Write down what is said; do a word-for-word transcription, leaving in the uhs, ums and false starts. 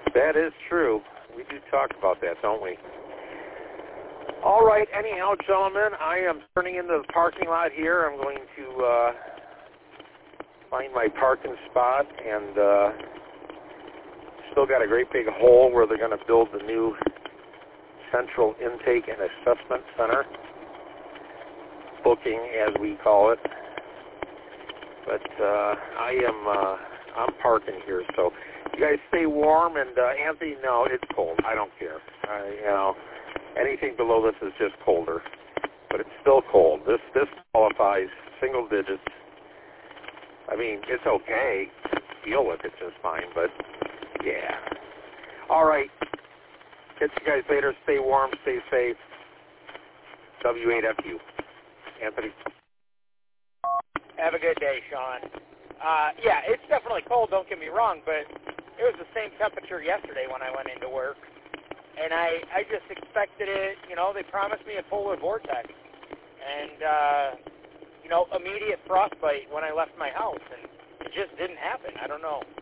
That is true. We do talk about that, don't we? All right, anyhow, gentlemen, I am turning into the parking lot here. I'm going to uh, find my parking spot, and uh, still got a great big hole where they're going to build the new Central Intake and Assessment Center, booking as we call it. But uh, I am uh, I'm parking here, so you guys stay warm. And uh, Anthony, no, it's cold. I don't care. Uh, you know, anything below this is just colder, but it's still cold. This this qualifies single digits. I mean, it's okay. Feel with it just fine, but yeah. All right. Catch you guys later. Stay warm. Stay safe. W eight F U. Anthony. Have a good day, Sean. Uh, yeah, it's definitely cold, don't get me wrong, but it was the same temperature yesterday when I went into work. And I, I just expected it, you know, they promised me a polar vortex. And, uh, you know, immediate frostbite when I left my house. And it just didn't happen. I don't know.